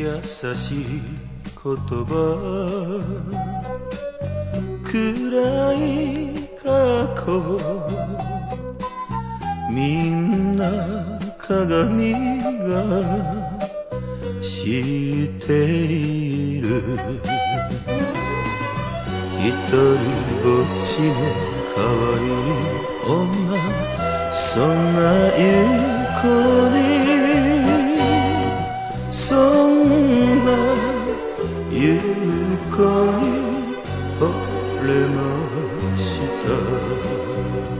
優しい言葉暗い過去みんな鏡がしている一人ぼっちの可愛い女そんな夕子に